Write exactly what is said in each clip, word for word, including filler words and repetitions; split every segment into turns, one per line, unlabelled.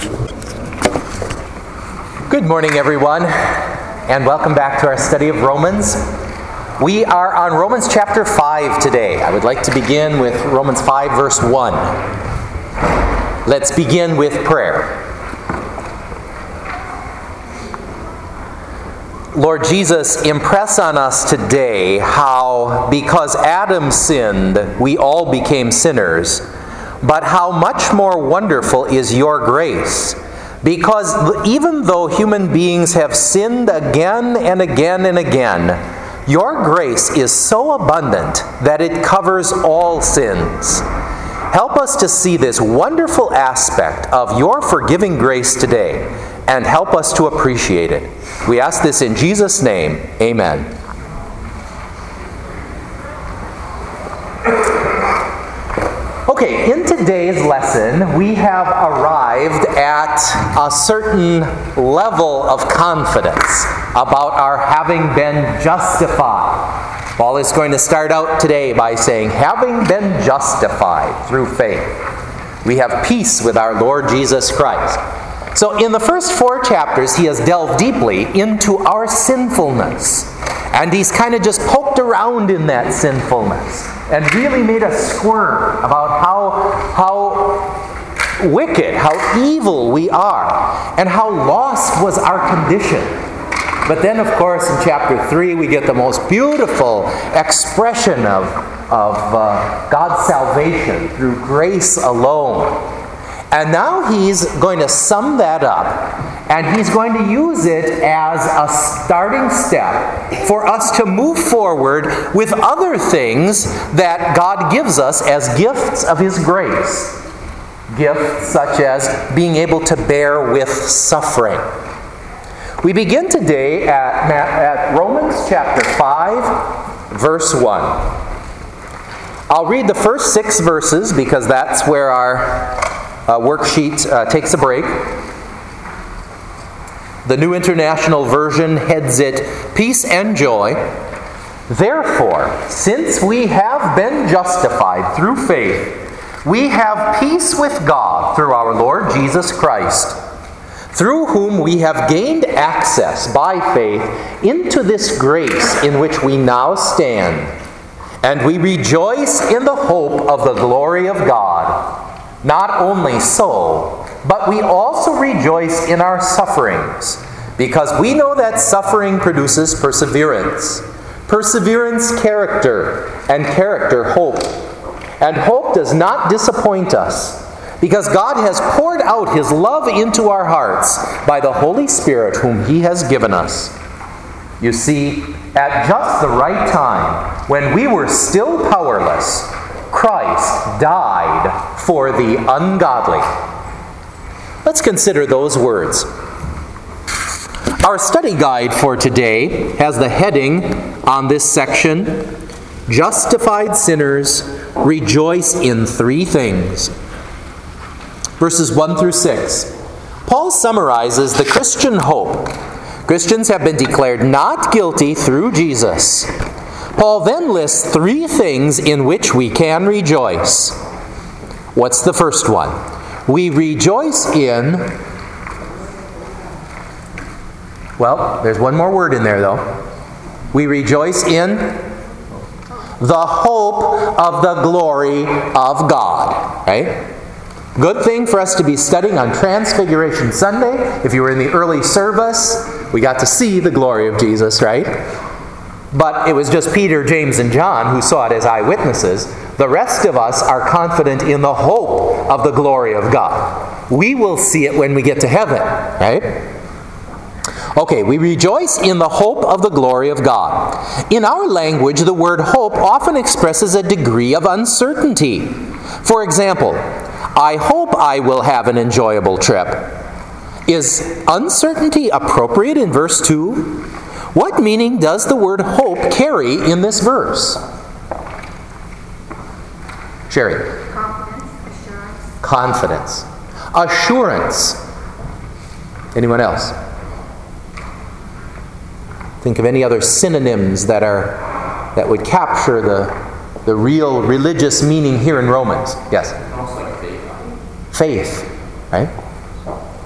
Good morning, everyone, and welcome back to our study of Romans. We are on Romans chapter five today. I would like to begin with Romans five, verse one. Let's begin with prayer. Lord Jesus, impress on us today how, because Adam sinned, we all became sinners, but how much more wonderful is your grace. Because even though human beings have sinned again and again and again, your grace is so abundant that it covers all sins. Help us to see this wonderful aspect of your forgiving grace today, and help us to appreciate it. We ask this in Jesus' name. Amen. Okay, in today's lesson, we have arrived at a certain level of confidence about our having been justified. Paul is going to start out today by saying, having been justified through faith, we have peace with our Lord Jesus Christ. So in the first four chapters, he has delved deeply into our sinfulness. And he's kind of just poked around in that sinfulness and really made us squirm about how, how wicked, how evil we are, and how lost was our condition. But then, of course, in chapter three, we get the most beautiful expression of, of uh, God's salvation through grace alone. And now he's going to sum that up, and he's going to use it as a starting step for us to move forward with other things that God gives us as gifts of his grace. Gifts such as being able to bear with suffering. We begin today at, at Romans chapter five, verse one. I'll read the first six verses because that's where our Uh, worksheet uh, takes a break. The New International Version heads it, Peace and Joy. Therefore, since we have been justified through faith, we have peace with God through our Lord Jesus Christ, through whom we have gained access by faith into this grace in which we now stand. And we rejoice in the hope of the glory of God. Not only so, but we also rejoice in our sufferings, because we know that suffering produces perseverance. Perseverance, character, and character, hope. And hope does not disappoint us, because God has poured out his love into our hearts by the Holy Spirit whom he has given us. You see, at just the right time, when we were still powerless, Christ died for the ungodly. Let's consider those words. Our study guide for today has the heading on this section, Justified Sinners Rejoice in Three Things. Verses one through six. Paul summarizes the Christian hope. Christians have been declared not guilty through Jesus. Paul then lists three things in which we can rejoice. What's the first one? We rejoice in... Well, there's one more word in there, though. We rejoice in the hope of the glory of God. Right? Good thing for us to be studying on Transfiguration Sunday. If you were in the early service, we got to see the glory of Jesus, right? But it was just Peter, James, and John who saw it as eyewitnesses. The rest of us are confident in the hope of the glory of God. We will see it when we get to heaven, right? Okay, we rejoice in the hope of the glory of God. In our language, the word hope often expresses a degree of uncertainty. For example, I hope I will have an enjoyable trip. Is uncertainty appropriate in verse two? What meaning does the word hope carry in this verse? Sherry.
Confidence, assurance.
Confidence. Assurance. Anyone else? Think of any other synonyms that are that would capture the, the real religious meaning here in Romans. Yes?
Almost like faith.
Faith, right?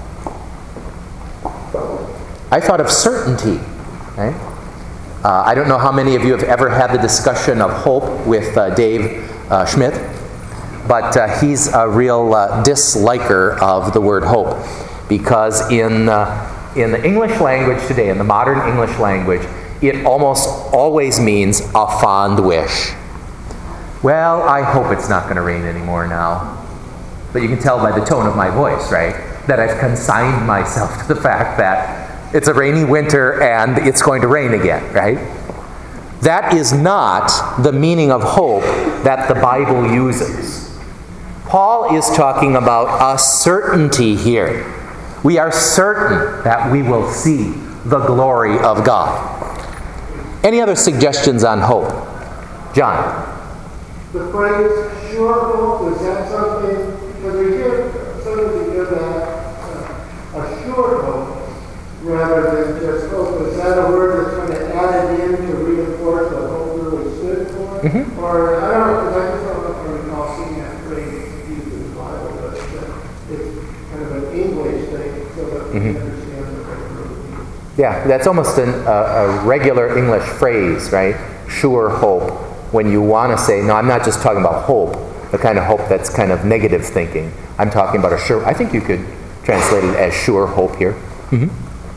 I thought of certainty. Right? Uh, I don't know how many of you have ever had the discussion of hope with uh, Dave uh, Schmidt, but uh, he's a real uh, disliker of the word hope, because in uh, in the English language today, in the modern English language, it almost always means a fond wish. Well, I hope it's not going to rain anymore now. But you can tell by the tone of my voice, right, that I've consigned myself to the fact that it's a rainy winter and it's going to rain again, right? That is not the meaning of hope that the Bible uses. Paul is talking about a certainty here. We are certain that we will see the glory of God. Any other suggestions on hope? John?
The phrase sure hope, is that something, because we hear somebody give that uh, a sure hope rather than just hope. Is that a word that's kind of added in to reinforce what hope really stood for? Mm-hmm. Or, I don't know, because I just don't know if I recall seeing that phrase used in the Bible, but uh, it's kind of an English thing so that we mm-hmm. understand what it really means.
Yeah, that's almost an, a, a regular English phrase, right? Sure hope. When you want to say, no, I'm not just talking about hope, the kind of hope that's kind of negative thinking. I'm talking about a sure, I think you could translate it as sure hope here. Mm-hmm.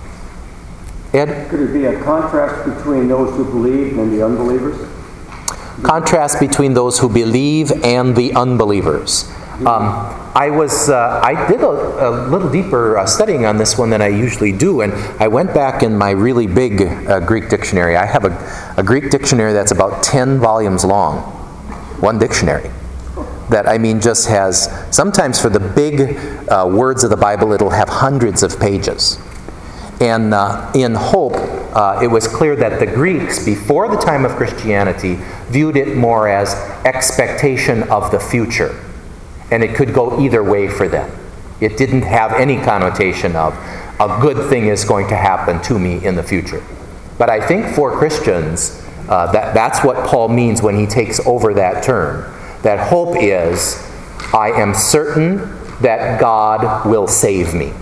Ed?
Could it be a contrast between those who believe and the unbelievers?
Contrast between those who believe and the unbelievers. Um, I was, uh, I did a, a little deeper uh, studying on this one than I usually do, and I went back in my really big uh, Greek dictionary. I have a, a Greek dictionary that's about ten volumes long. One dictionary. That, I mean, just has, sometimes for the big uh, words of the Bible, it'll have hundreds of pages. And uh, in hope, uh, it was clear that the Greeks, before the time of Christianity, viewed it more as expectation of the future. And it could go either way for them. It didn't have any connotation of a good thing is going to happen to me in the future. But I think for Christians, uh, that, that's what Paul means when he takes over that term. That hope is, I am certain that God will save me.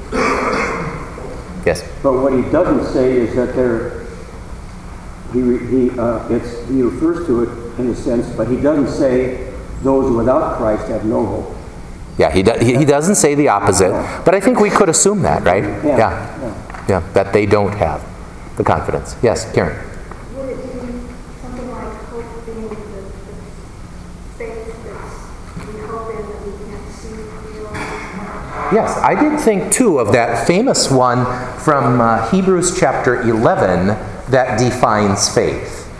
Yes?
But what he doesn't say is that there, he, he, uh, it's, he refers to it in a sense, but he doesn't say those without Christ have no hope.
Yeah, he, do, he, he doesn't say the opposite, but I think we could assume that, right?
Yeah.
Yeah,
yeah.
yeah, that they don't have the confidence. Yes, Karen?
Would it be something like hope being the, the faith that we hope in that we can't see, feel?
Yes, I did think too of that famous one from uh, Hebrews chapter eleven that defines faith.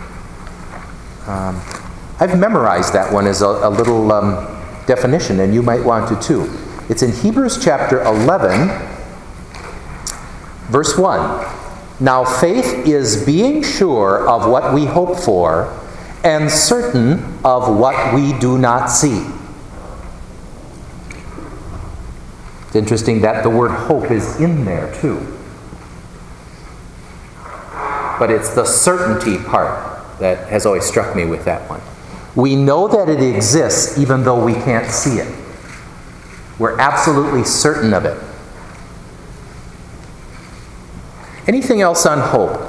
Um, I've memorized that one as a, a little um, definition, and you might want to too. It's in Hebrews chapter eleven, verse one. Now faith is being sure of what we hope for and certain of what we do not see. It's interesting that the word hope is in there too. But it's the certainty part that has always struck me with that one. We know that it exists even though we can't see it. We're absolutely certain of it. Anything else on hope?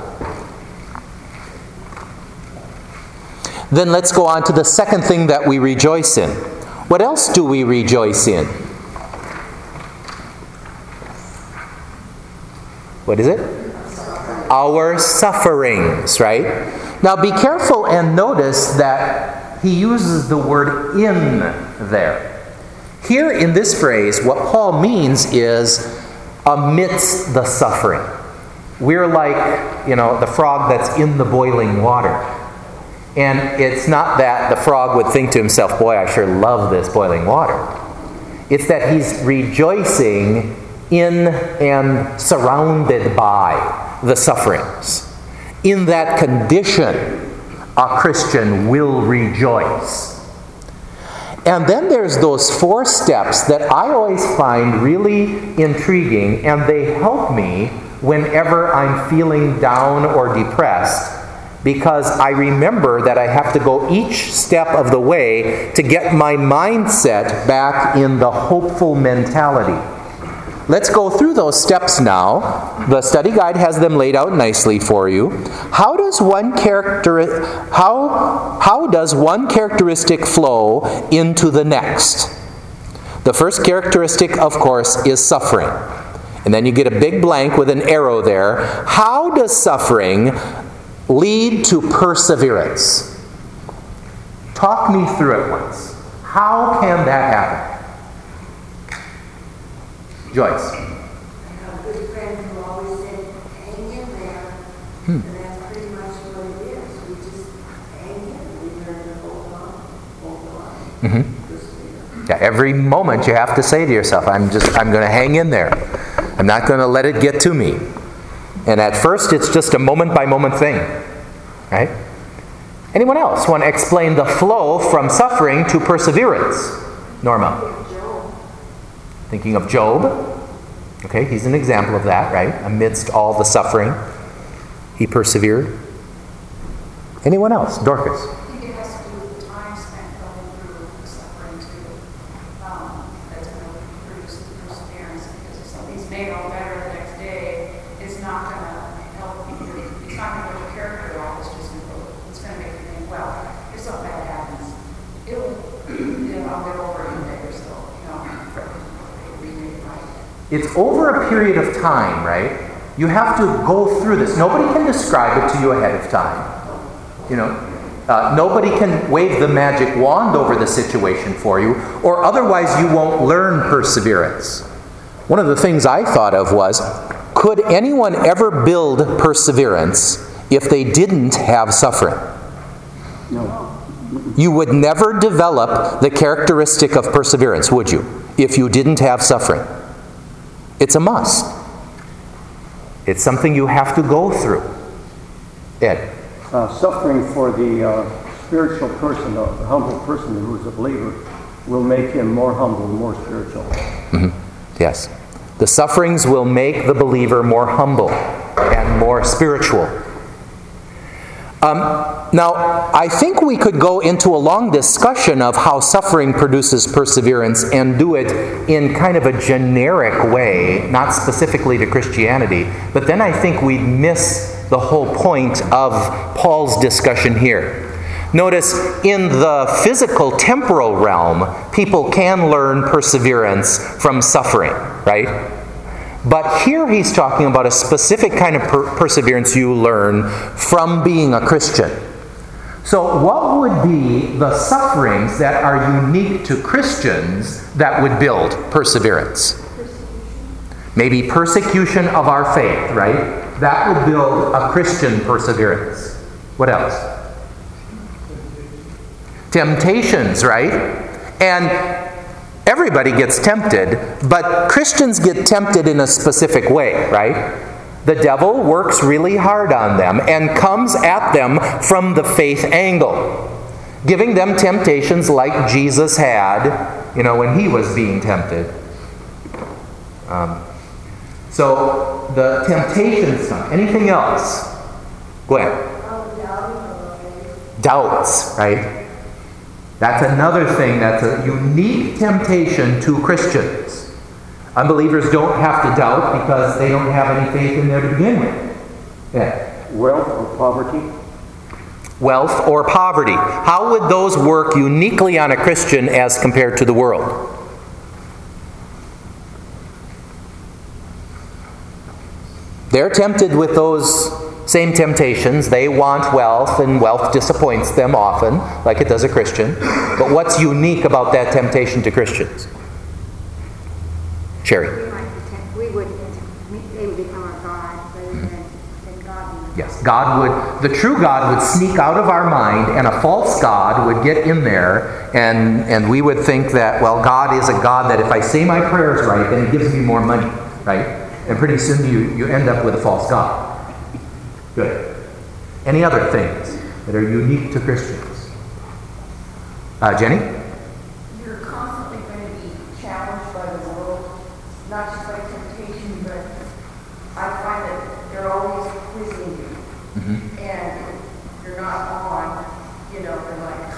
Then let's go on to the second thing that we rejoice in. What else do we rejoice in? What is it? Our sufferings, right? Now be careful and notice that he uses the word in there. Here in this phrase, what Paul means is amidst the suffering. We're like, you know, the frog that's in the boiling water. And it's not that the frog would think to himself, boy, I sure love this boiling water. It's that he's rejoicing in and surrounded by the sufferings. In that condition, a Christian will rejoice. And then there's those four steps that I always find really intriguing, and they help me whenever I'm feeling down or depressed, because I remember that I have to go each step of the way to get my mindset back in the hopeful mentality. let's go through those steps now. The study guide has them laid out nicely for you. How does one character how how does one characteristic flow into the next? The first characteristic, of course, is suffering. And then you get a big blank with an arrow there. How does suffering lead to perseverance? Talk me through it once. How can that happen? Joyce.
I have a good friend who always said, hang in there.
Hmm.
And that's pretty much what it is. We just hang in. We learn to hold on, hold on.
Mm-hmm. Yeah, every moment you have to say to yourself, I'm just, I'm going to hang in there. I'm not going to let it get to me. And at first, it's just a moment-by-moment thing. Right? Anyone else want to explain the flow from suffering to perseverance? Norma. Thinking of Job. Okay, he's an example of that, right? Amidst all the suffering, he persevered. Anyone else? Dorcas.
I think it has to do with the time spent going through the suffering too. Um, that's going to produce the perseverance, because if something's made all better the next day, it's not going to help you. It's not going to build your character off. It's just going to it's going to make you think, well, if something bad happens, it'll, you know, I'll get over it in a day or so. You know, it'll be made right.
It's over a period of time, right? You have to go through this. Nobody can describe it to you ahead of time. You know, uh, nobody can wave the magic wand over the situation for you, or otherwise you won't learn perseverance. One of the things I thought of was, could anyone ever build perseverance if they didn't have suffering?
No.
You would never develop the characteristic of perseverance, would you, if you didn't have suffering? It's a must. It's something you have to go through. Ed.
Uh, suffering for the uh, spiritual person, a humble person who is a believer, will make him more humble, more spiritual.
Mm-hmm. Yes. The sufferings will make the believer more humble and more spiritual. Um, now, I think we could go into a long discussion of how suffering produces perseverance and do it in kind of a generic way, not specifically to Christianity, but then I think we'd miss the whole point of Paul's discussion here. Notice, in the physical temporal realm, people can learn perseverance from suffering, right? But here he's talking about a specific kind of per- perseverance you learn from being a Christian. So what would be the sufferings that are unique to Christians that would build perseverance? Maybe persecution of our faith, right? That would build a Christian perseverance. What else? Temptations, right? And everybody gets tempted, but Christians get tempted in a specific way, right? The devil works really hard on them and comes at them from the faith angle, giving them temptations like Jesus had, you know, when he was being tempted. Um, so, the temptation stuff. Anything else? Go ahead. Doubts, right? That's another thing that's a unique temptation to Christians. Unbelievers don't have to doubt because they don't have any faith in there to begin with. Yeah.
Wealth or poverty?
Wealth or poverty. How would those work uniquely on a Christian as compared to the world? They're tempted with those same temptations. They want wealth, and wealth disappoints them often, like it does a Christian. But what's unique about that temptation to Christians? Sherry.
We might be tempt- we would, they would become our God rather than, than God.
Yes, God would, the true God would sneak out of our mind, and a false God would get in there, and, and we would think that, well, God is a God that if I say my prayers right, then He gives me more money, right? And pretty soon you, you end up with a false God. Good. Any other things that are unique to Christians? Uh, Jenny?
You're constantly going to be challenged by the world, not just by temptation, but I find that they're always quizzing you. Mm-hmm. And you're not on, you know, they're like,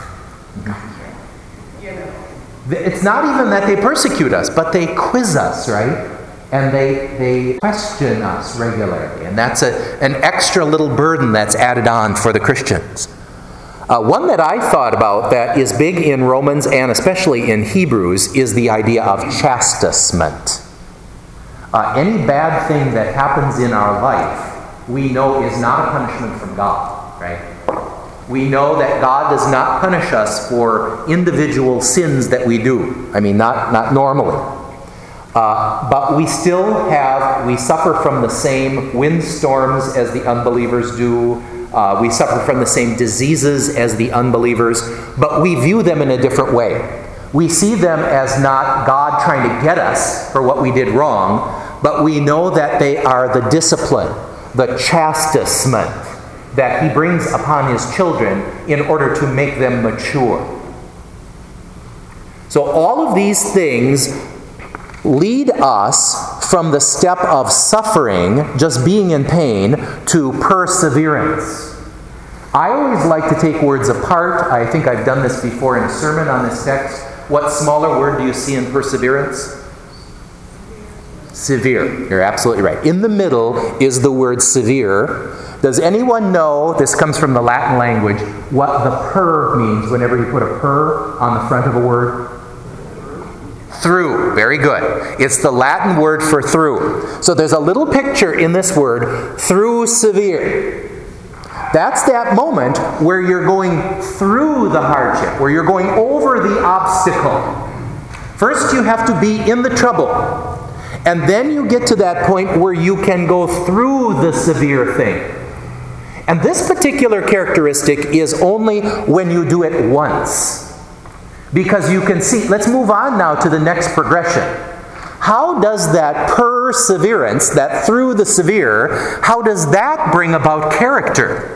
mm-hmm. you know.
It's not even that they persecute us, but they quiz us, right? and they, they question us regularly. And that's a, an extra little burden that's added on for the Christians. Uh, one that I thought about that is big in Romans and especially in Hebrews is the idea of chastisement. Uh, any bad thing that happens in our life, we know is not a punishment from God, right? We know that God does not punish us for individual sins that we do. I mean, not, not normally. Uh, but we still have, we suffer from the same windstorms as the unbelievers do. Uh, we suffer from the same diseases as the unbelievers, but we view them in a different way. We see them as not God trying to get us for what we did wrong, but we know that they are the discipline, the chastisement that He brings upon His children in order to make them mature. So all of these things lead us from the step of suffering, just being in pain, to perseverance. I always like to take words apart. I think I've done this before in a sermon on this text. What smaller word do you see in perseverance? Severe. You're absolutely right. In the middle is the word severe. Does anyone know, this comes from the Latin language, what the per means whenever you put a per on the front of a word? Through. Very good. It's the Latin word for through. So there's a little picture in this word, through severe. That's that moment where you're going through the hardship, where you're going over the obstacle. First you have to be in the trouble. And then you get to that point where you can go through the severe thing. And this particular characteristic is only when you do it once. Because you can see, let's move on now to the next progression. How does that perseverance, that through the severe, how does that bring about character?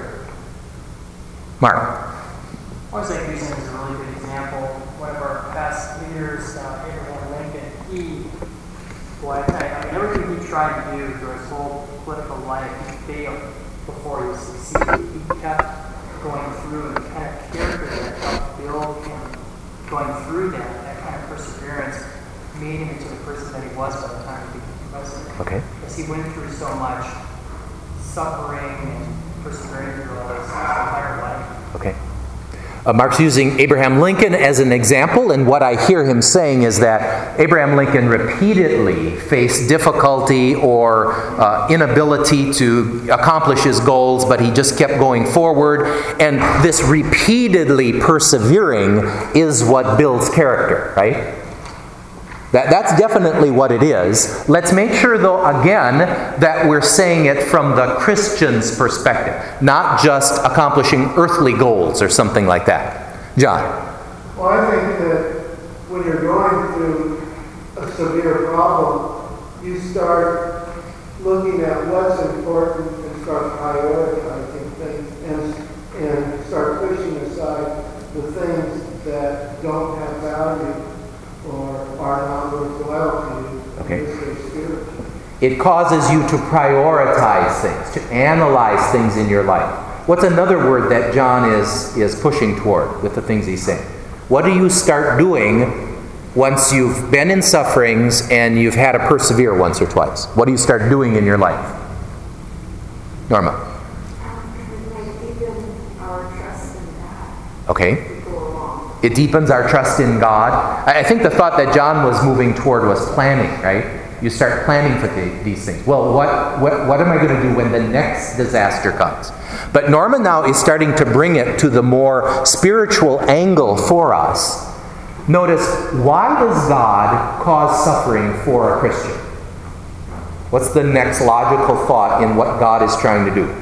Mark.
I was like using as a really good example, one of our past leaders, uh, Abraham Lincoln. He, what, I mean, everything he tried to do through his whole political life, he failed before he succeeded. He kept going through, and the kind of character that helped build him going through that, that kind of perseverance, made him into the person that he was by the time he became president.
Okay.
Because he went through so much suffering and persevering through all this his entire life.
Okay. Uh, Mark's using Abraham Lincoln as an example, and what I hear him saying is that Abraham Lincoln repeatedly faced difficulty or uh, inability to accomplish his goals, but he just kept going forward, and this repeatedly persevering is what builds character, right? That, that's definitely what it is. Let's make sure, though, again, that we're saying it from the Christian's perspective, not just accomplishing earthly goals or something like that. John?
Well, I think that when you're going through a severe problem, you start looking at what's important and start prioritizing things and, and start pushing aside the things that don't have value or are not worthwhile to you.
Okay. It causes you to prioritize things, to analyze things in your life. What's another word that John is, is pushing toward with the things he's saying? What do you start doing once you've been in sufferings and you've had to persevere once or twice? What do you start doing in your life? Norma? Okay. It deepens our trust in God. I think the thought that John was moving toward was planning, right? You start planning for the, these things. Well, what, what, what am I going to do when the next disaster comes? But Norma now is starting to bring it to the more spiritual angle for us. Notice, why does God cause suffering for a Christian? What's the next logical thought in what God is trying to do?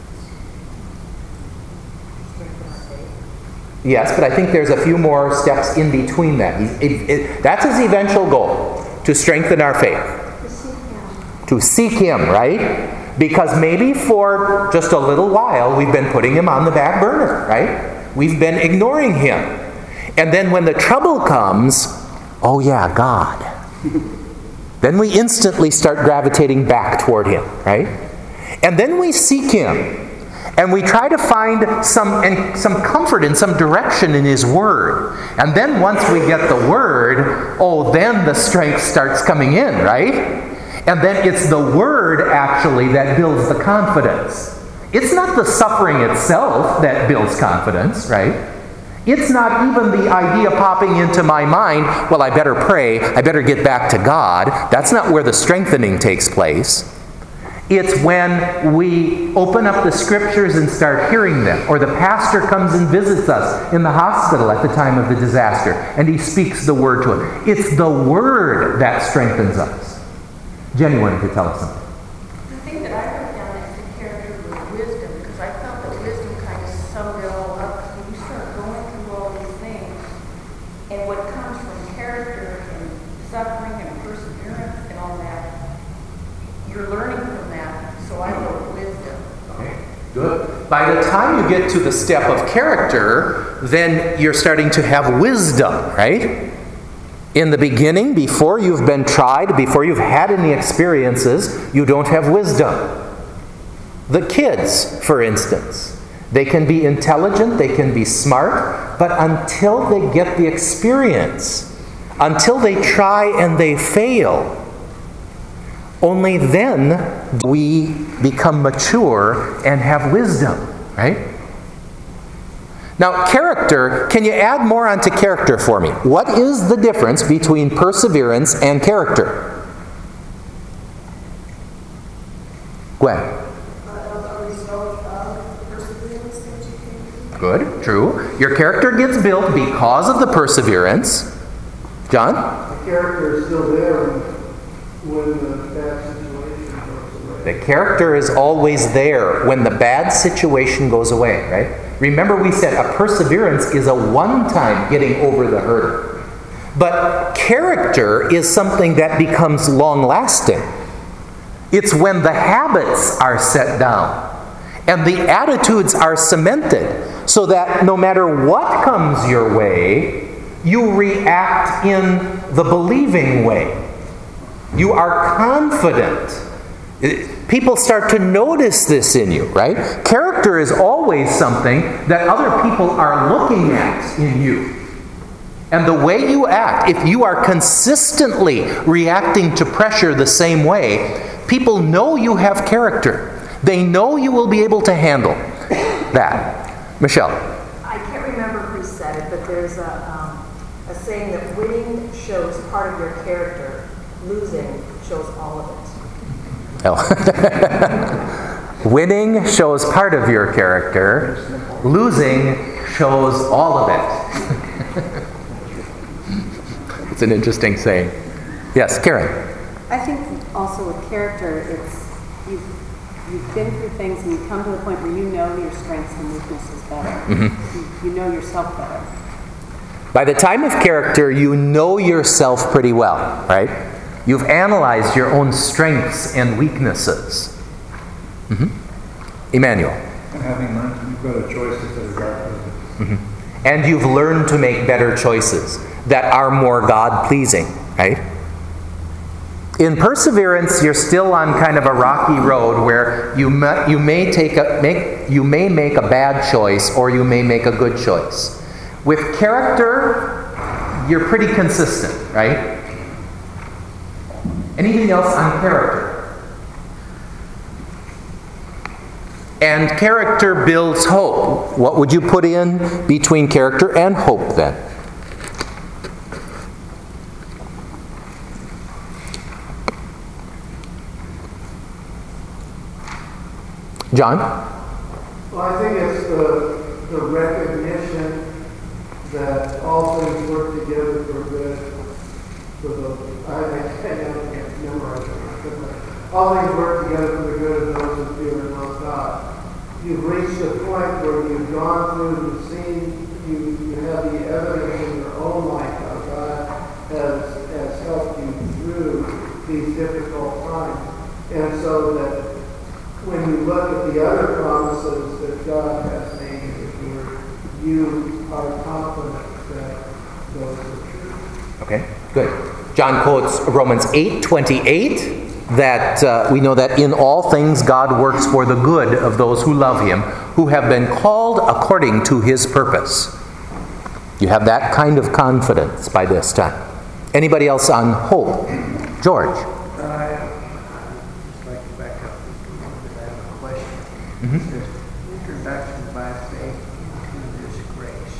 Yes, but I think there's a few more steps in between that. It, it, that's his eventual goal, to strengthen our faith.
To seek Him.
To seek Him, right? Because maybe for just a little while we've been putting Him on the back burner, right? We've been ignoring Him. And then when the trouble comes, oh yeah, God. Then we instantly start gravitating back toward Him, right? And then we seek Him. And we try to find some and some comfort in some direction in His Word. And then once we get the Word, oh, then the strength starts coming in, right? And then it's the Word, actually, that builds the confidence. It's not the suffering itself that builds confidence, right? It's not even the idea popping into my mind, well, I better pray, I better get back to God. That's not where the strengthening takes place. It's when we open up the Scriptures and start hearing them, or the pastor comes and visits us in the hospital at the time of the disaster, and he speaks the Word to us. It's the Word that strengthens us. Jenny wanted to tell us something.
The thing that I wrote down as the character was wisdom, because I felt that wisdom kind of summed it all up. When you start going through all these things, and what comes from character and suffering and perseverance and all that, you're learning from that. So I wrote wisdom.
Okay, good. By the time you get to the step of character, then you're starting to have wisdom, right? In the beginning, before you've been tried, before you've had any experiences, you don't have wisdom. The kids, for instance, they can be intelligent, they can be smart, but until they get the experience, until they try and they fail, only then do we become mature and have wisdom, right? Now, character, can you add more onto character for me? What is the difference between perseverance and character? Gwen.
A result of perseverance that you can.
Good, true. Your character gets built because of the perseverance. John?
The character is still there when the bad situation goes away.
The character is always there when the bad situation goes away, right? Remember we said a perseverance is a one-time getting over the hurdle. But character is something that becomes long-lasting. It's when the habits are set down and the attitudes are cemented so that no matter what comes your way, you react in the believing way. You are confident. People start to notice this in you, right? Character is always something that other people are looking at in you. And the way you act, if you are consistently reacting to pressure the same way, people know you have character. They know you will be able to handle that. Michelle.
I can't remember who said it, but there's a, um, a saying that winning shows part of your character, losing shows all of it.
Oh. Winning shows part of your character. Losing shows all of it. It's an interesting saying. Yes, Karen.
I think also with character, it's you've, you've been through things and you come to the point where you know your strengths and weaknesses better. Mm-hmm. You, you know yourself better.
By the time of character, you know yourself pretty well, right? You've analyzed your own strengths and weaknesses. Mm-hmm. Emmanuel.
And having learned to make better choices that are God-pleasing.
Mm-hmm. And you've learned to make better choices that are more God-pleasing, right? In perseverance, you're still on kind of a rocky road where you may, you may take a make you may make a bad choice or you may make a good choice. With character, you're pretty consistent, right? Anything else on character? And character builds hope. What would you put in between character and hope then? John?
Well, I think it's the, the recognition that all things work together for good. For the, I, I can't memorize it. All things work together for the good of those who fear and love God. You've reached a point where you've gone through and seen, you, you have the evidence in your own life how God has, has helped you through these difficult times. And so that when you look at the other promises that God has made in His Word, you are confident that those are true.
Okay, good. John quotes Romans eight twenty-eight, that uh, we know that in all things God works for the good of those who love Him, who have been called according to His purpose. You have that kind of confidence by this time. Anybody else on hope? George?
Uh,
Mm-hmm.
It says, introduction by faith into this grace.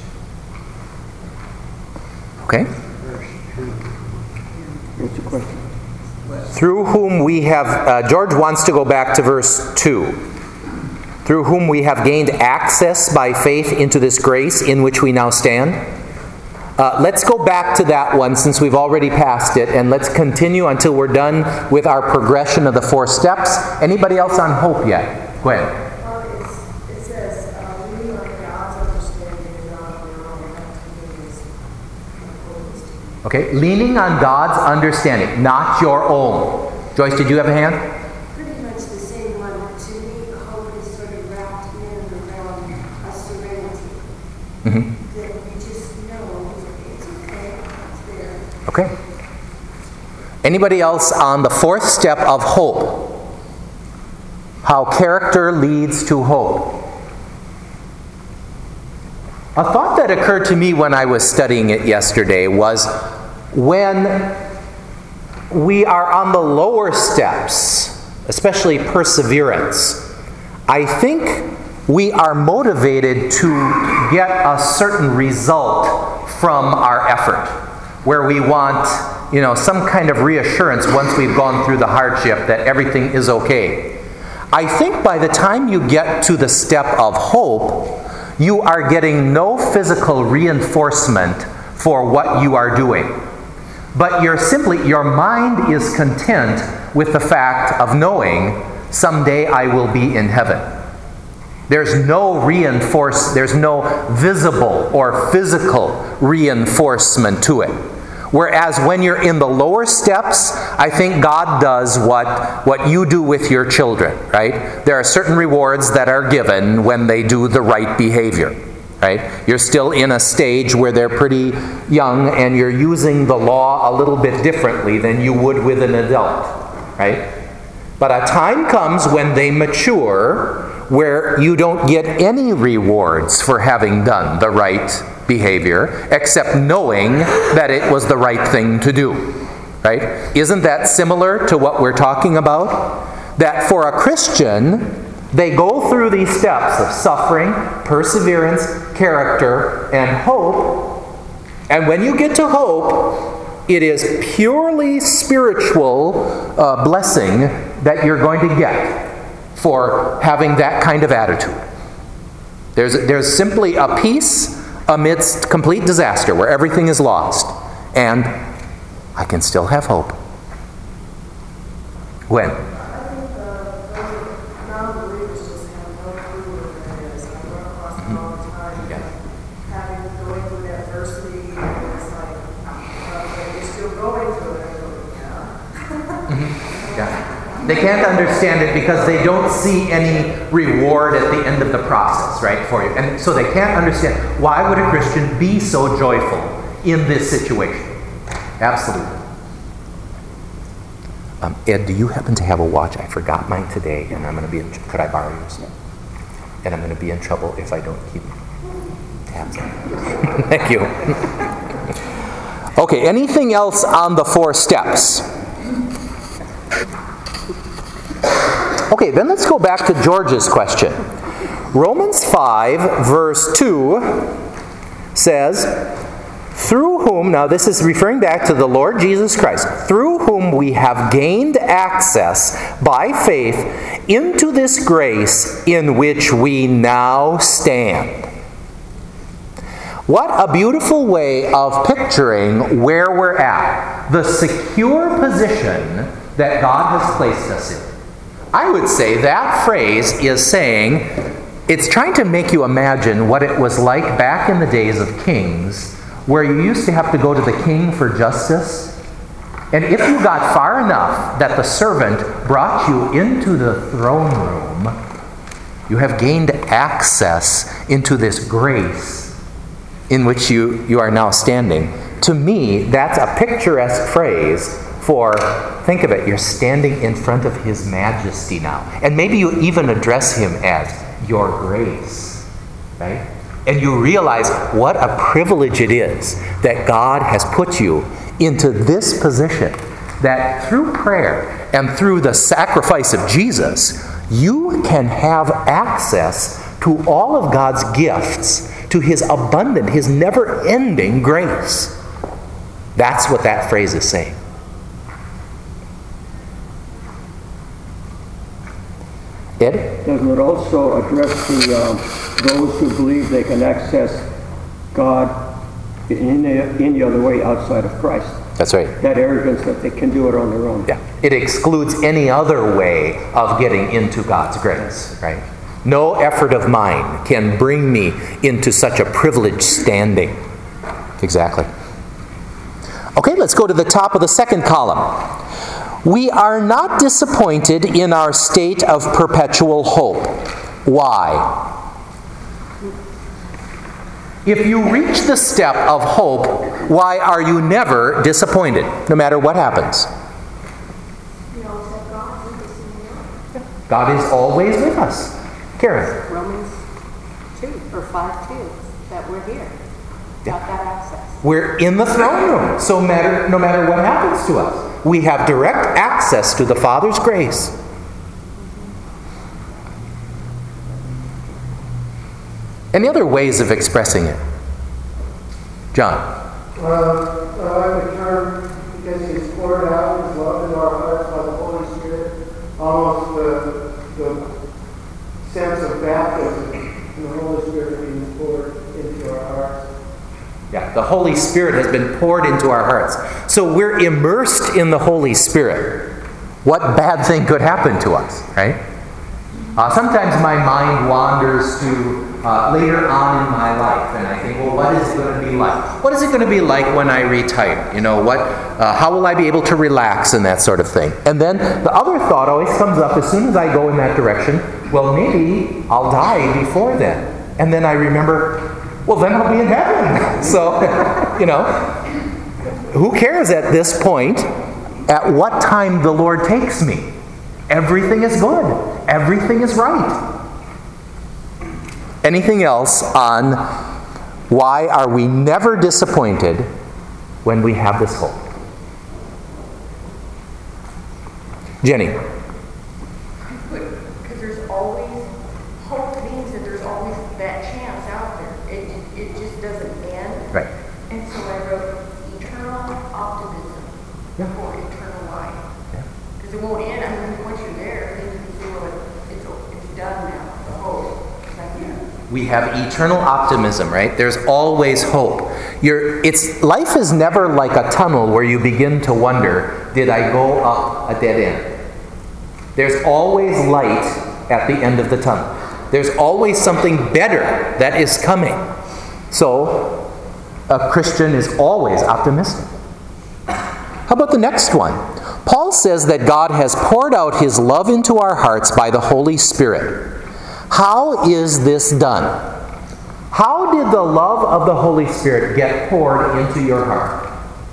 Okay.
Verse two.
What's the question?
Through whom we have, uh, George wants to go back to verse two. Through whom we have gained access by faith into this grace in which we now stand. Uh, let's go back to that one since we've already passed it, and let's continue until we're done with our progression of the four steps. Anybody else on hope yet? Go ahead.
Well, it's, it says, uh, we are God's understanding and not of your own activities.
Okay, leaning on God's understanding, not your own. Joyce, did you have a hand?
Pretty much the same one. To me, hope is sort of wrapped in and around a serenity.
Mm-hmm.
That you just know it's okay, it's there.
Okay. Anybody else on the fourth step of hope? How character leads to hope. A thought that occurred to me when I was studying it yesterday was when we are on the lower steps, especially perseverance, I think we are motivated to get a certain result from our effort, where we want, you know, some kind of reassurance once we've gone through the hardship that everything is okay. I think by the time you get to the step of hope, you are getting no physical reinforcement for what you are doing. But you're simply, your mind is content with the fact of knowing someday I will be in heaven. There's no reinforce, there's no visible or physical reinforcement to it. Whereas when you're in the lower steps, I think God does what, what you do with your children, right? There are certain rewards that are given when they do the right behavior, right? You're still in a stage where they're pretty young and you're using the law a little bit differently than you would with an adult, right? But a time comes when they mature where you don't get any rewards for having done the right behavior, except knowing that it was the right thing to do. Right? Isn't that similar to what we're talking about? That for a Christian, they go through these steps of suffering, perseverance, character, and hope. And when you get to hope, it is purely spiritual uh, blessing that you're going to get for having that kind of attitude. There's, there's simply a peace amidst complete disaster where everything is lost. And I can still have hope. When?
I think the non-believers just have no clue what that is. I run across it all the time.
Yeah.
Having, going through adversity, and it's like, uh, but you're still going through it. I go, yeah.
Yeah. They can't understand it because they don't see any reward at the end of the process, right, for you. And so they can't understand, why would a Christian be so joyful in this situation? Absolutely. Um, Ed, do you happen to have a watch? I forgot mine today, and I'm going to be in, could I borrow yours? And I'm going to be in trouble if I don't keep tabs on it. Thank you. Okay, anything else on the four steps? Okay, then let's go back to George's question. Romans five, verse two says, through whom, now this is referring back to the Lord Jesus Christ, through whom we have gained access by faith into this grace in which we now stand. What a beautiful way of picturing where we're at, the secure position that God has placed us in. I would say that phrase is saying, it's trying to make you imagine what it was like back in the days of kings, where you used to have to go to the king for justice. And if you got far enough that the servant brought you into the throne room, you have gained access into this grace in which you, you are now standing. To me, that's a picturesque phrase for, think of it, you're standing in front of His majesty now. And maybe you even address Him as your grace, right? And you realize what a privilege it is that God has put you into this position, that through prayer and through the sacrifice of Jesus, you can have access to all of God's gifts, to His abundant, His never-ending grace. That's what that phrase is saying. Ed?
Doesn't it also address the um, those who believe they can access God in any other way outside of Christ?
That's right.
That arrogance that they can do it on their own.
Yeah. It excludes any other way of getting into God's grace, right? No effort of mine can bring me into such a privileged standing. Exactly. Okay, let's go to the top of the second column. We are not disappointed in our state of perpetual hope. Why? If you reach the step of hope, why are you never disappointed, no matter what happens?
You know, that God is with us in the world.
God is always with us. Karen?
Romans two, or five two, that we're here.
Yeah.
Got that access.
We're in the throne room, so matter, no matter what happens to us, we have direct access to the Father's grace. Any other ways of expressing it? John?
Uh, I like the term, because He's poured out His love into our hearts by the Holy Spirit, almost the, the sense of baptism, and the Holy Spirit being poured into our hearts.
Yeah, the Holy Spirit has been poured into our hearts. So we're immersed in the Holy Spirit. What bad thing could happen to us, right? Uh, sometimes my mind wanders to uh, later on in my life, and I think, well, what is it going to be like? What is it going to be like when I retire? You know, what? Uh, how will I be able to relax and that sort of thing? And then the other thought always comes up as soon as I go in that direction. Well, maybe I'll die before then, and then I remember, well, then I'll be in heaven. So, you know, who cares at this point at what time the Lord takes me? Everything is good. Everything is right. Anything else on why are we never disappointed when we have this hope? Jenny.
Because there's always, hope means that there's always that chance out there. It, it just doesn't end.
Right.
And so I wrote eternal optimism
Yeah.
for eternal life. Because it won't end. I mean, once you're there, then you can see, well, it's, it's done now. The hope. Like, yeah.
We have eternal optimism, right? There's always hope. You're, it's, life is never like a tunnel where you begin to wonder, did I go up a dead end? There's always light at the end of the tunnel. There's always something better that is coming. So, a Christian is always optimistic. How about the next one? Paul says that God has poured out His love into our hearts by the Holy Spirit. How is this done? How did the love of the Holy Spirit get poured into your heart?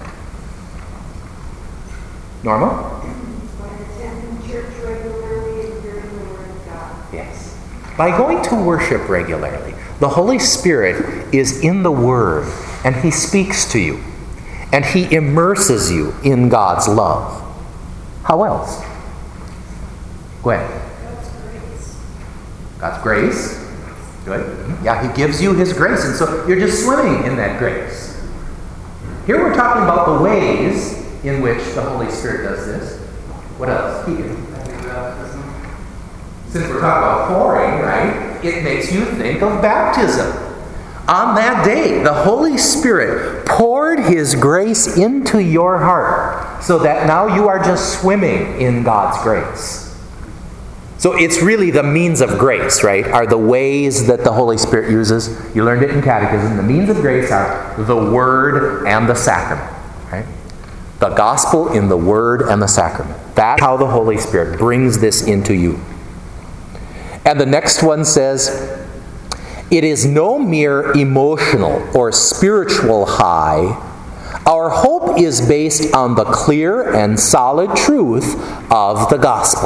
Norma?
Church regularly and hearing the Word of God.
Yes. By going to worship regularly, the Holy Spirit is in the Word, and He speaks to you, and He immerses you in God's love. How else? Go ahead.
God's grace.
God's grace. Good. Yeah, He gives you His grace, and so you're just swimming in that grace. Here we're talking about the ways in which the Holy Spirit does this. What else? Keegan. Since we're talking about pouring, right, it makes you think of baptism. On that day, the Holy Spirit poured His grace into your heart so that now you are just swimming in God's grace. So it's really the means of grace, right, are the ways that the Holy Spirit uses. You learned it in catechism. The means of grace are the Word and the sacrament, right? The gospel in the Word and the sacrament. That's how the Holy Spirit brings this into you. And the next one says, it is no mere emotional or spiritual high. Our hope is based on the clear and solid truth of the gospel.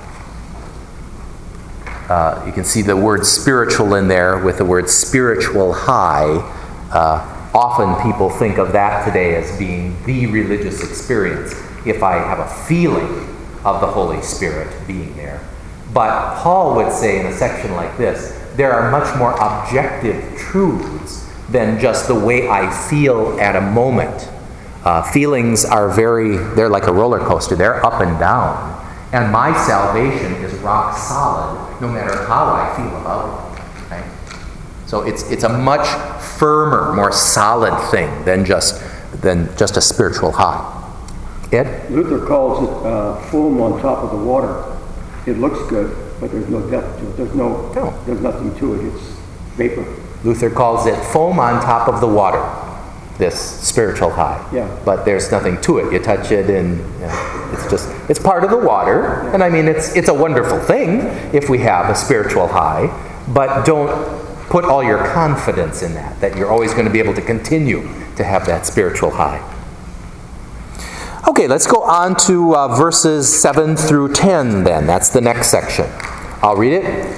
Uh, you can see the word spiritual in there with the word spiritual high. Uh, often people think of that today as being the religious experience, if I have a feeling of the Holy Spirit being there. But Paul would say in a section like this, there are much more objective truths than just the way I feel at a moment. Uh, feelings are very, they're like a roller coaster. They're up and down. And my salvation is rock solid no matter how I feel about it. Right? So it's it's a much firmer, more solid thing than just than just a spiritual high. Ed?
Luther calls it uh, foam on top of the water. It looks good, but there's no depth to it. There's no,
No.
there's nothing to it. It's vapor.
Luther calls it foam on top of the water, this spiritual high.
Yeah.
But there's nothing to it. You touch it and you know, it's just, it's part of the water. And I mean, it's it's a wonderful thing if we have a spiritual high, but don't put all your confidence in that, that you're always going to be able to continue to have that spiritual high. Okay, let's go on to uh, verses seven through ten then. That's the next section. I'll read it.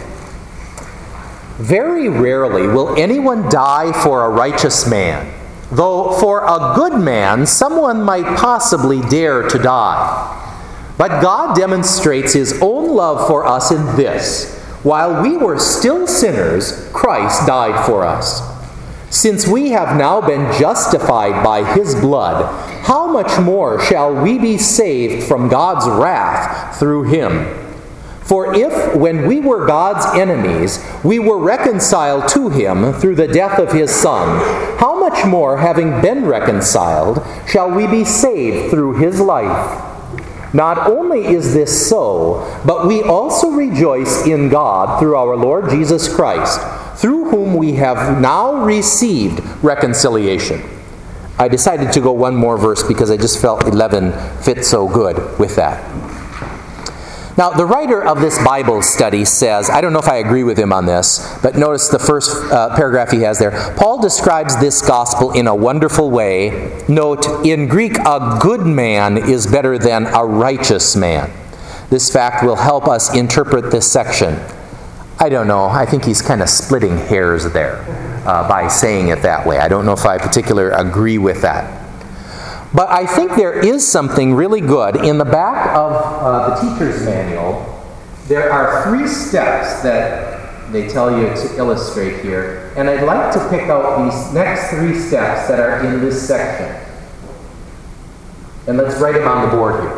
Very rarely will anyone die for a righteous man, though for a good man someone might possibly dare to die. But God demonstrates His own love for us in this: while we were still sinners, Christ died for us. Since we have now been justified by His blood, how much more shall we be saved from God's wrath through Him? For if, when we were God's enemies, we were reconciled to Him through the death of His Son, how much more, having been reconciled, shall we be saved through His life? Not only is this so, but we also rejoice in God through our Lord Jesus Christ, through whom we have now received reconciliation. I decided to go one more verse because I just felt eleven fit so good with that. Now, the writer of this Bible study says, I don't know if I agree with him on this, but notice the first uh, paragraph he has there. Paul describes this gospel in a wonderful way. Note, in Greek, a good man is better than a righteous man. This fact will help us interpret this section. I don't know. I think he's kind of splitting hairs there uh, by saying it that way. I don't know if I particularly agree with that. But I think there is something really good. In the back of uh, the teacher's manual, there are three steps that they tell you to illustrate here. And I'd like to pick out these next three steps that are in this section. And let's write them on the board here.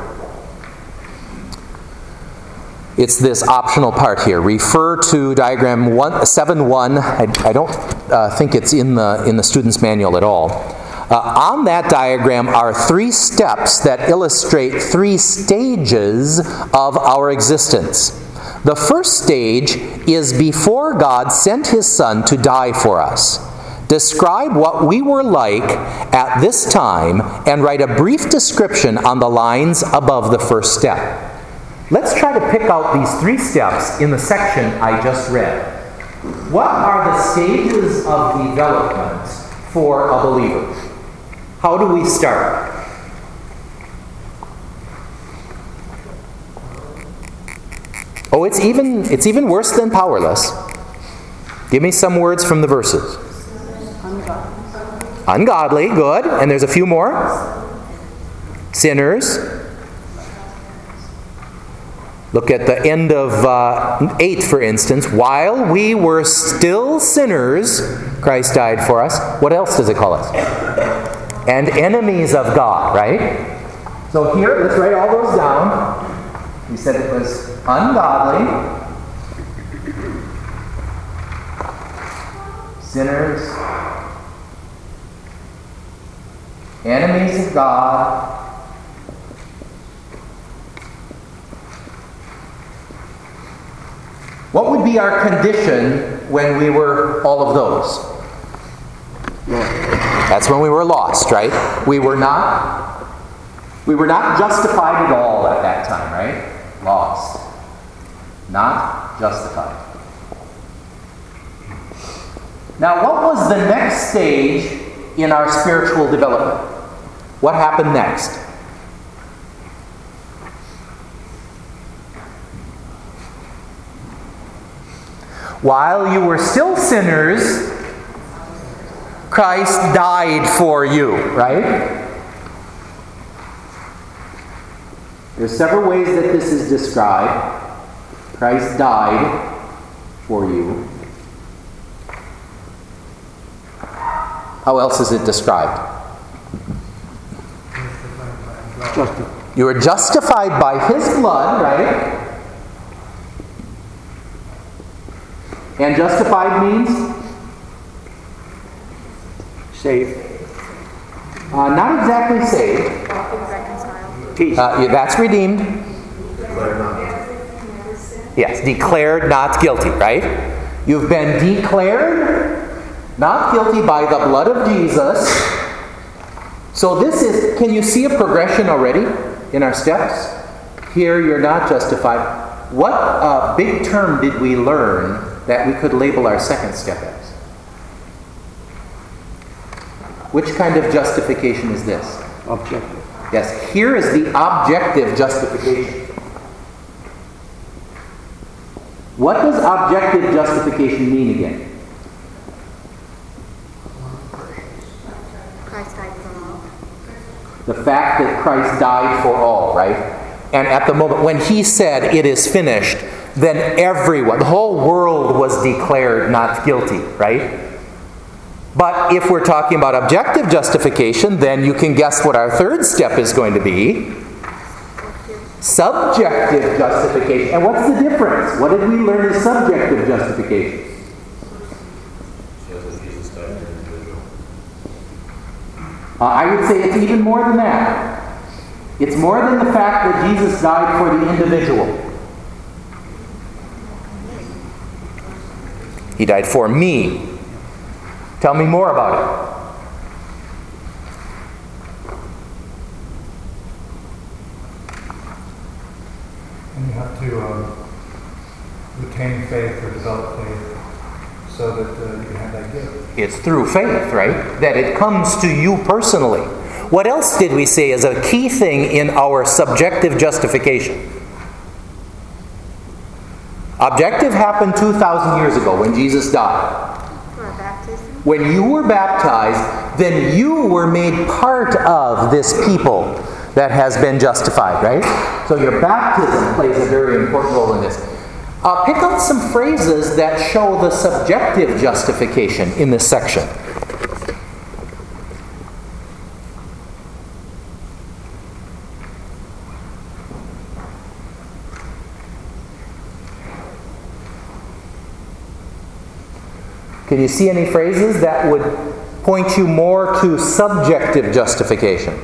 It's this optional part here. Refer to diagram seven one. I, I don't uh, think it's in the, in the student's manual at all. Uh, on that diagram are three steps that illustrate three stages of our existence. The first stage is before God sent His Son to die for us. Describe what we were like at this time and write a brief description on the lines above the first step. Let's try to pick out these three steps in the section I just read. What are the stages of development for a believer? How do we start? Oh, it's even it's even worse than powerless. Give me some words from the verses. Ungodly. Ungodly, good. And there's a few more. Sinners. Look at the end of uh, eight, for instance. While we were still sinners, Christ died for us. What else does it call us? And enemies of God, right? So here, let's write all those down. We said it was ungodly, sinners, enemies of God, what would be our condition when we were all of those? That's when we were lost, right? We were not we were not justified at all at that time, right? Lost. Not justified. Now, what was the next stage in our spiritual development? What happened next? While you were still sinners, Christ died for you, right? There's several ways that this is described. Christ died for you. How else is it described?
Justified.
You are justified by His blood, right? And justified means?
Saved.
Uh, not exactly saved.
Peace.
Uh, yeah, that's redeemed. Yes, declared not guilty, right? You've been declared not guilty by the blood of Jesus. So this is, can you see a progression already in our steps? Here you're not justified. What uh, big term did we learn that we could label our second step as? Which kind of justification is this?
Objective.
Yes, here is the objective justification. What does objective justification mean again?
Christ died for all.
The fact that Christ died for all, right? And at the moment when He said, "It is finished," then everyone, the whole world was declared not guilty, right? But if we're talking about objective justification, then you can guess what our third step is going to be. Subjective justification. And what's the difference? What did we learn in subjective justification? Uh, I would say it's even more than that. It's more than the fact that Jesus died for the individual. He died for me. Tell me more about it.
And you have to um, retain faith or develop faith so that uh, you can have that gift.
It's through faith, right? That it comes to you personally. What else did we say is a key thing in our subjective justification? Objective happened two thousand years ago when Jesus died.
For baptism?
When you were baptized, then you were made part of this people that has been justified, right? So your baptism plays a very important role in this. Uh, pick out some phrases that show the subjective justification in this section. Can you see any phrases that would point you more to subjective justification?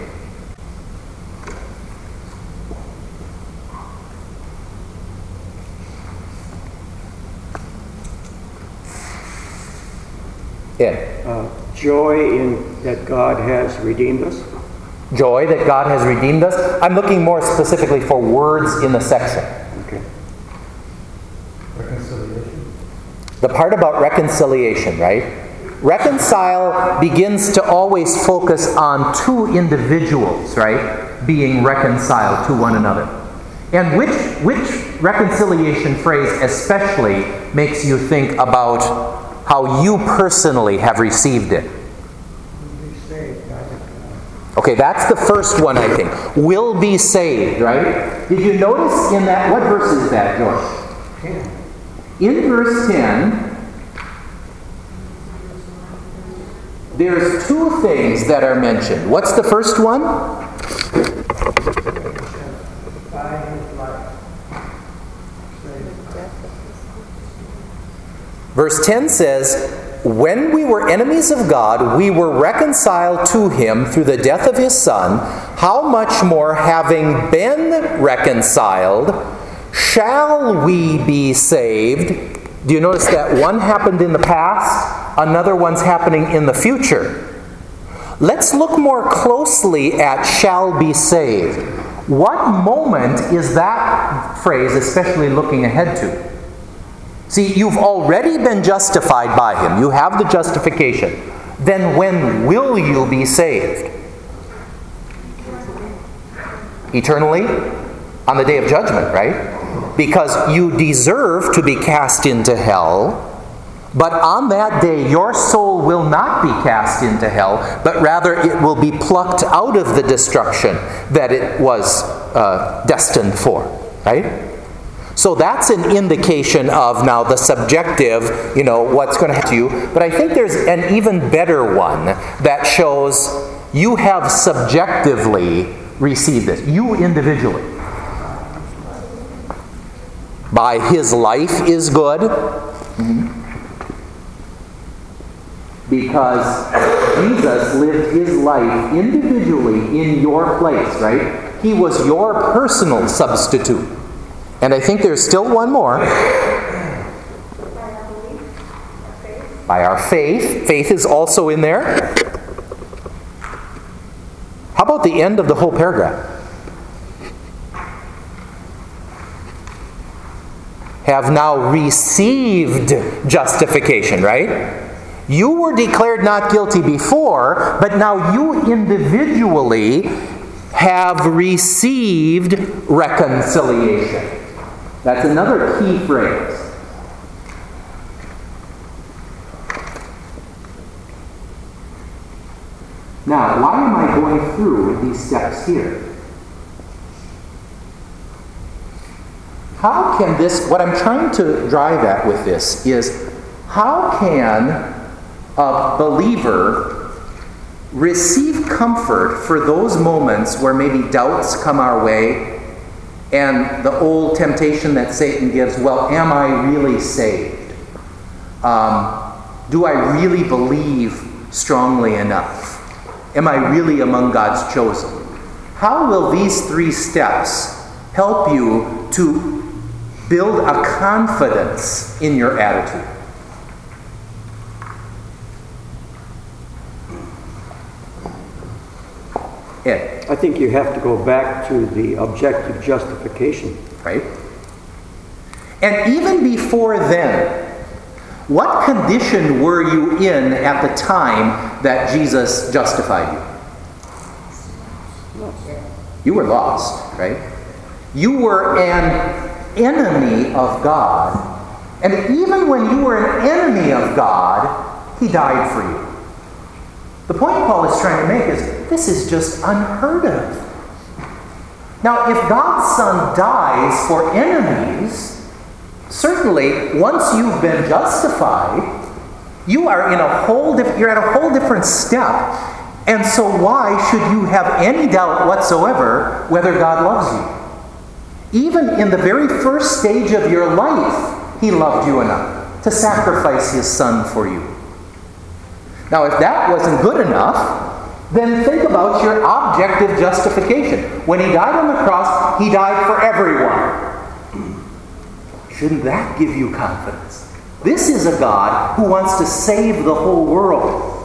Ed.
Uh, joy in that God has redeemed us.
Joy that God has redeemed us. I'm looking more specifically for words in the section.
Okay.
Reconciliation.
The part about reconciliation, right? Reconcile begins to always focus on two individuals, right? Being reconciled to one another. And which, which reconciliation phrase especially makes you think about how you personally have received it? Okay, that's the first one, I think. Will be saved, right? Did you notice in that, what verse is that, George?
ten.
In verse ten, there's two things that are mentioned. What's the first one?
By his life.
Verse ten says, "When we were enemies of God, we were reconciled to Him through the death of His Son. How much more, having been reconciled, shall we be saved?" Do you notice that one happened in the past, another one's happening in the future? Let's look more closely at "shall be saved." What moment is that phrase especially looking ahead to? See, you've already been justified by Him. You have the justification. Then when will you be saved? Eternally? On the day of judgment, right? Because you deserve to be cast into hell. But on that day, your soul will not be cast into hell, but rather it will be plucked out of the destruction that it was uh, destined for, right? So that's an indication of now the subjective, you know, what's going to happen to you. But I think there's an even better one that shows you have subjectively received this. You individually. By his life is good. Mm-hmm. Because Jesus lived his life individually in your place, right? He was your personal substitute. And I think there's still one more. By our faith. Faith is also in there. How about the end of the whole paragraph? Have now received justification, right? You were declared not guilty before, but now you individually have received reconciliation. That's another key phrase. Now, why am I going through these steps here? How can this, what I'm trying to drive at with this is, how can a believer receive comfort for those moments where maybe doubts come our way and the old temptation that Satan gives, well, am I really saved? Um, do I really believe strongly enough? Am I really among God's chosen? How will these three steps help you to build a confidence in your attitude? Ed.
I think you have to go back to the objective justification.
Right? And even before then, what condition were you in at the time that Jesus justified you? You were lost, right? You were an enemy of God. And even when you were an enemy of God, he died for you. The point Paul is trying to make is, this is just unheard of. Now, if God's Son dies for enemies, certainly once you've been justified, you are in a whole diff- you're at a whole different step. And so why should you have any doubt whatsoever whether God loves you? Even in the very first stage of your life, he loved you enough to sacrifice his Son for you. Now, if that wasn't good enough, then think about your objective justification. When he died on the cross, he died for everyone. Shouldn't that give you confidence? This is a God who wants to save the whole world.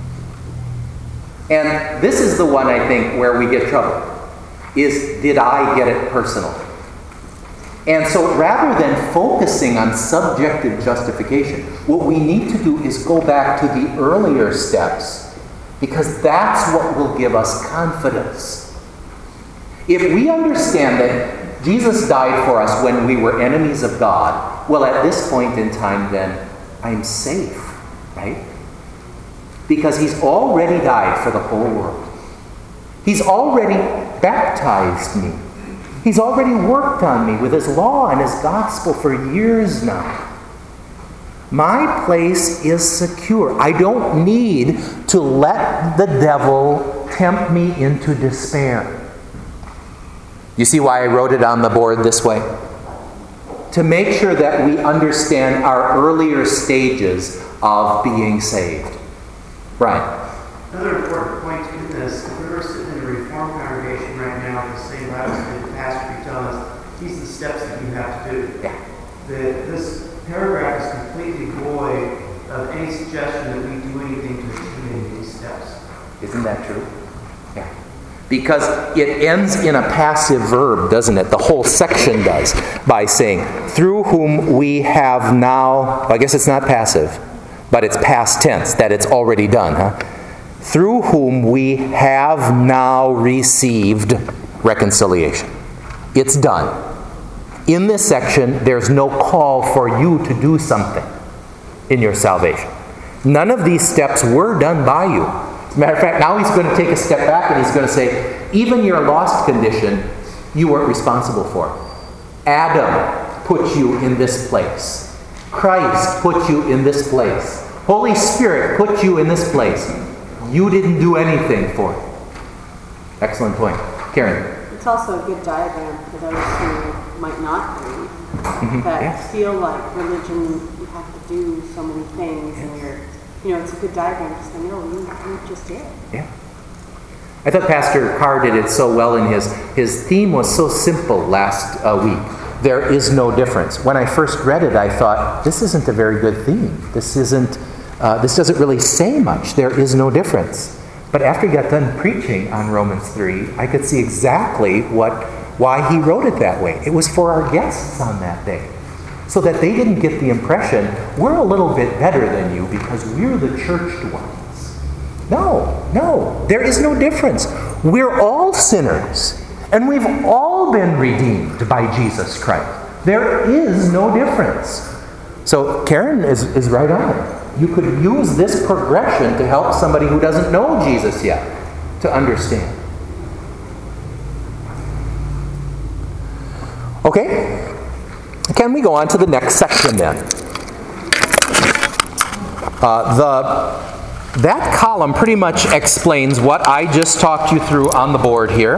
And this is the one, I think, where we get trouble. Is, did I get it personal? And so rather than focusing on subjective justification, what we need to do is go back to the earlier steps, because that's what will give us confidence. If we understand that Jesus died for us when we were enemies of God, well, at this point in time, then, I'm safe, right? Because he's already died for the whole world. He's already baptized me. He's already worked on me with his law and his gospel for years now. My place is secure. I don't need to let the devil tempt me into despair. You see why I wrote it on the board this way? To make sure that we understand our earlier stages of being saved. Brian.
Another important point in this, if we were sitting in a Reformed congregation right now at the same Bible study, the pastor would tell us, these are the steps that you have to do.
Yeah.
The, this paragraph is completely void of any suggestion that we do anything to achieve any of these steps.
Isn't that true? Yeah. Because it ends in a passive verb, doesn't it? The whole section does, by saying, through whom we have now, well, I guess it's not passive, but it's past tense, that it's already done, huh? Through whom we have now received reconciliation. It's done. In this section, there's no call for you to do something in your salvation. None of these steps were done by you. As a matter of fact, now he's going to take a step back and he's going to say, even your lost condition, you weren't responsible for. Adam put you in this place. Christ put you in this place. Holy Spirit put you in this place. You didn't do anything for it. Excellent point. Karen.
It's also a good diagram for those who might not believe,
Mm-hmm.
that
Yes.
feel like religion, you have to do so many things, and you're, you know, it's a good diagram to say, no, you, you just did.
Yeah. I thought Pastor Carr did it so well in his, his theme was so simple last uh, week. There is no difference. When I first read it, I thought, this isn't a very good theme. This isn't, uh, this doesn't really say much. There is no difference. But after he got done preaching on Romans three, I could see exactly what, why he wrote it that way. It was for our guests on that day. So that they didn't get the impression, we're a little bit better than you because we're the churched ones. No, no, there is no difference. We're all sinners. And we've all been redeemed by Jesus Christ. There is no difference. So Karen is, is right on it. You could use this progression to help somebody who doesn't know Jesus yet to understand. Okay? Can we go on to the next section then? Uh, the, that column pretty much explains what I just talked you through on the board here.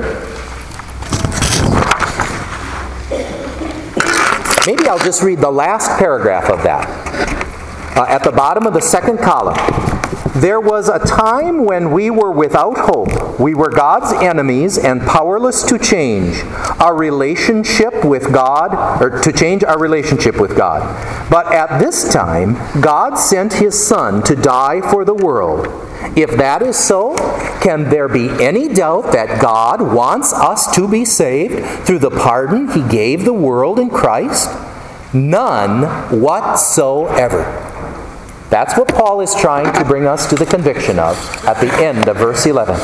Maybe I'll just read the last paragraph of that. Uh, at the bottom of the second column. There was a time when we were without hope. We were God's enemies and powerless to change our relationship with God, or to change our relationship with God. But at this time, God sent His Son to die for the world. If that is so, can there be any doubt that God wants us to be saved through the pardon He gave the world in Christ? None whatsoever. That's what Paul is trying to bring us to the conviction of at the end of verse eleven.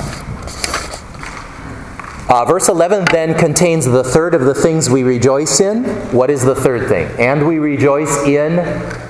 Uh, verse eleven then contains the third of the things we rejoice in. What is the third thing? And we rejoice in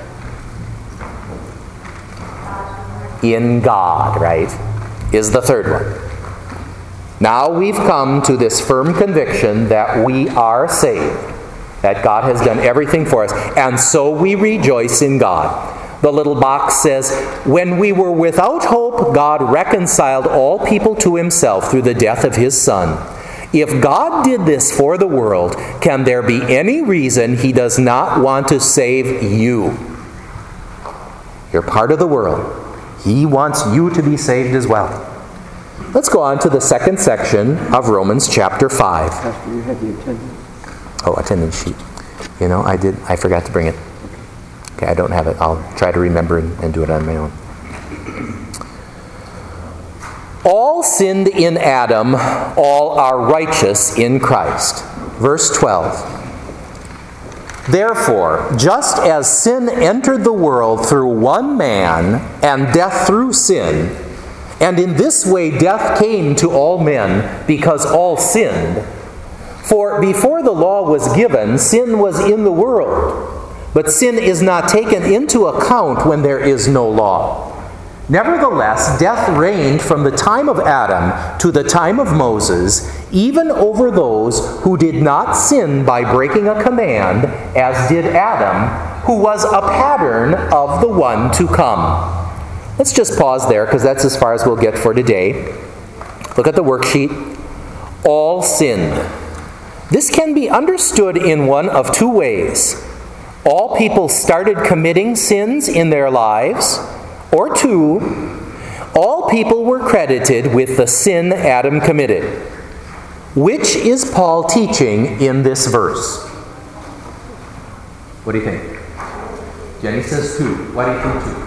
in God, right? Is the third one. Now we've come to this firm conviction that we are saved, that God has done everything for us, and so we rejoice in God. The little box says, when we were without hope, God reconciled all people to Himself through the death of His Son. If God did this for the world, can there be any reason He does not want to save you? You're part of the world. He wants you to be saved as well. Let's go on to the second section of Romans chapter five.
Pastor, you had the attendance.
Oh, attendance sheet. You know, I did. I forgot to bring it. Okay, I don't have it. I'll try to remember and, and do it on my own. All sinned in Adam, all are righteous in Christ. Verse twelve. Therefore, just as sin entered the world through one man, and death through sin, and in this way death came to all men because all sinned. For before the law was given, sin was in the world. But sin is not taken into account when there is no law. Nevertheless, death reigned from the time of Adam to the time of Moses, even over those who did not sin by breaking a command, as did Adam, who was a pattern of the one to come. Let's just pause there, because that's as far as we'll get for today. Look at the worksheet. All sinned. This can be understood in one of two ways. All people started committing sins in their lives, or two, all people were credited with the sin Adam committed. Which is Paul teaching in this verse? What do you think? Jenny says two. Why do you think two?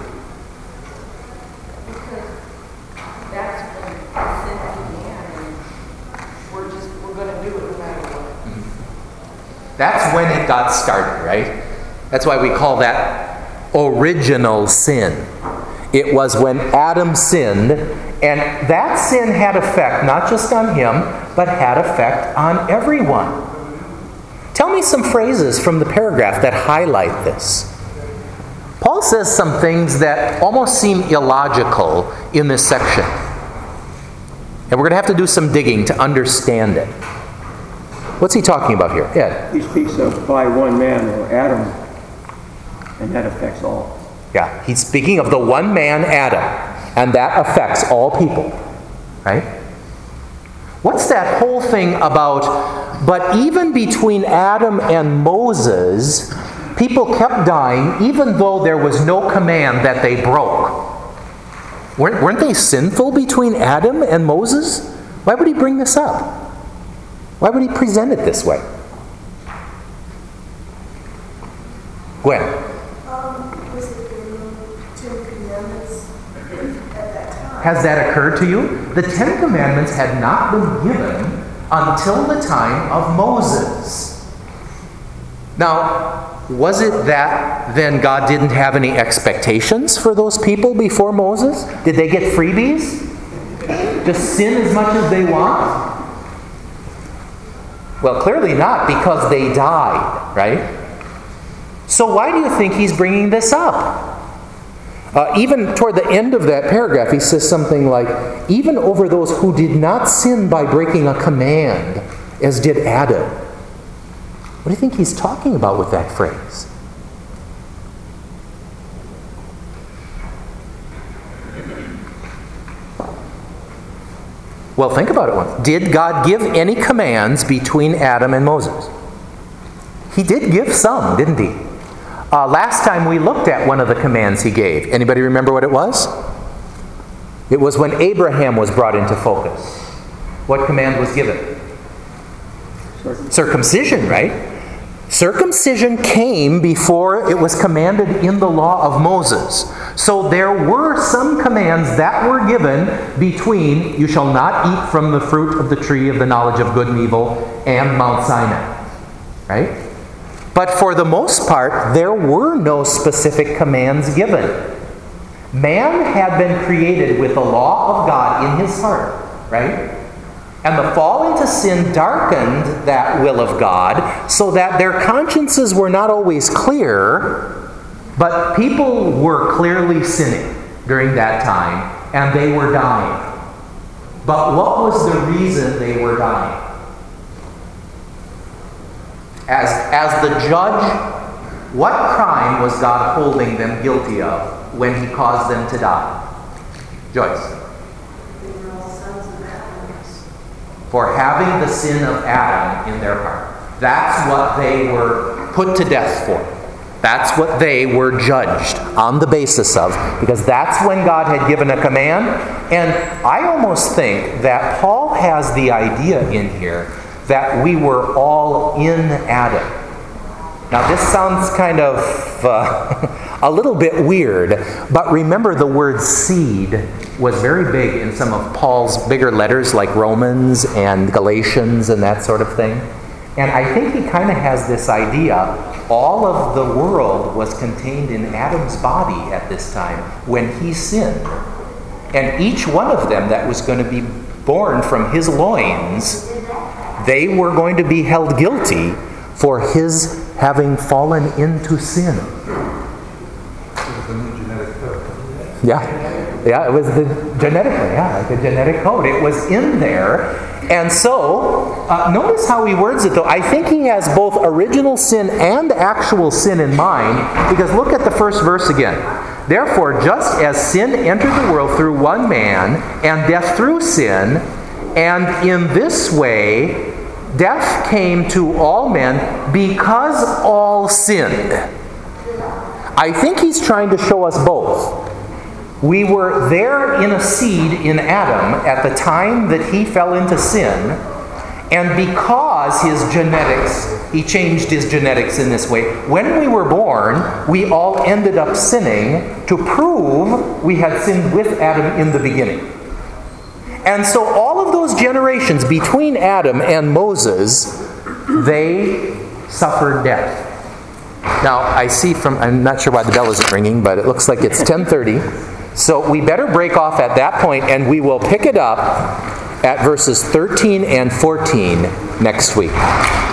Because that's when sin began, and we're just, we're going to do it no matter what.
That's when it got started, right? That's why we call that original sin. It was when Adam sinned, and that sin had effect not just on him, but had effect on everyone. Tell me some phrases from the paragraph that highlight this. Paul says some things that almost seem illogical in this section. And we're going to have to do some digging to understand it. What's he talking about here? Ed?
He speaks of by one man, or Adam, and that affects all.
Yeah, he's speaking of the one man, Adam, and that affects all people, right? What's that whole thing about, but even between Adam and Moses, people kept dying even though there was no command that they broke. Weren't, weren't they sinful between Adam and Moses? Why would he bring this up? Why would he present it this way? Gwen?
Um, was it the Ten Commandments at that time?
Has that occurred to you? The Ten Commandments had not been given until the time of Moses. Now, was it that then God didn't have any expectations for those people before Moses? Did they get freebies? Just sin as much as they want? Well, clearly not, because they died, right? So why do you think he's bringing this up? Uh, even toward the end of that paragraph, he says something like, even over those who did not sin by breaking a command, as did Adam. What do you think he's talking about with that phrase? Well, think about it once. Did God give any commands between Adam and Moses? He did give some, didn't he? Uh, last time we looked at one of the commands he gave. Anybody remember what it was? It was when Abraham was brought into focus. What command was given? Circumcision, right? Circumcision came before it was commanded in the law of Moses. So there were some commands that were given between you shall not eat from the fruit of the tree of the knowledge of good and evil and Mount Sinai. Right? But for the most part, there were no specific commands given. Man had been created with the law of God in his heart. Right? And the fall into sin darkened that will of God so that their consciences were not always clear, but people were clearly sinning during that time, and they were dying. But what was the reason they were dying? As, as the judge, what crime was God holding them guilty of when he caused them to die? Joyce. For having the sin of Adam in their heart. That's what they were put to death for. That's what they were judged on the basis of, because that's when God had given a command. And I almost think that Paul has the idea in here that we were all in Adam. Now this sounds kind of uh, a little bit weird, but remember the word seed was very big in some of Paul's bigger letters like Romans and Galatians and that sort of thing. And I think he kind of has this idea, all of the world was contained in Adam's body at this time when he sinned. And each one of them that was going to be born from his loins, they were going to be held guilty for his having fallen into sin. Yeah. Yeah, it was the genetically, yeah, like a genetic code. It was in there. And so, uh, notice how he words it though. I think he has both original sin and actual sin in mind, because look at the first verse again. Therefore, just as sin entered the world through one man, and death through sin, and in this way, death came to all men because all sinned. I think he's trying to show us both. We were there in a seed in Adam at the time that he fell into sin, and because his genetics, he changed his genetics in this way. When we were born, we all ended up sinning to prove we had sinned with Adam in the beginning. And so all of those generations between Adam and Moses, they suffered death. Now, I see from, I'm not sure why the bell isn't ringing, but it looks like it's ten thirty. So we better break off at that point, and we will pick it up at verses thirteen and fourteen next week.